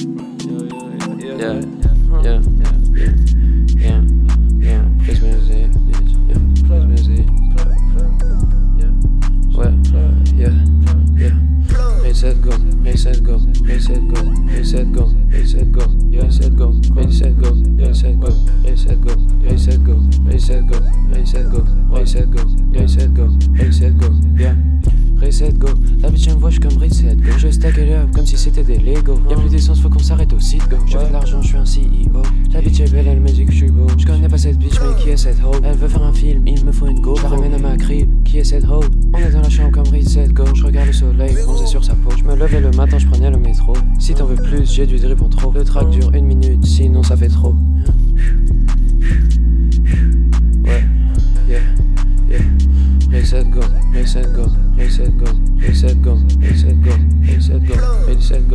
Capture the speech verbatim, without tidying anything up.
Yeah, yeah, yeah, yeah, yeah, prise musique, yeah, prise musique, ouais, yeah, yeah, reset go, reset go, reset go, reset go, reset go, reset go, reset go, reset go, reset go, reset go, reset go, reset go, reset go, reset go, reset go, yeah. Reset go, la bitch elle me voit, j'suis comme reset go. Je stack elle up comme si c'était des Lego. Y'a plus d'essence, faut qu'on s'arrête au site go. Je veux de l'argent, j'suis un C E O. La bitch est belle, elle me dit que j'suis beau. J'connais pas cette bitch, mais qui est cette hoe? Elle veut faire un film, il me faut une go. J'la ramène à ma crib, qui est cette hoe? On est dans la chambre comme reset go. J'regarde le soleil, bronzé sur sa peau. J'me levais le matin, j'prenais le métro. Si t'en veux plus, j'ai du drip en trop. Le track dure une minute, sinon ça fait trop. Ouais, yeah, yeah. Reset go, reset go, reset go, reset go, reset go, reset go, reset go.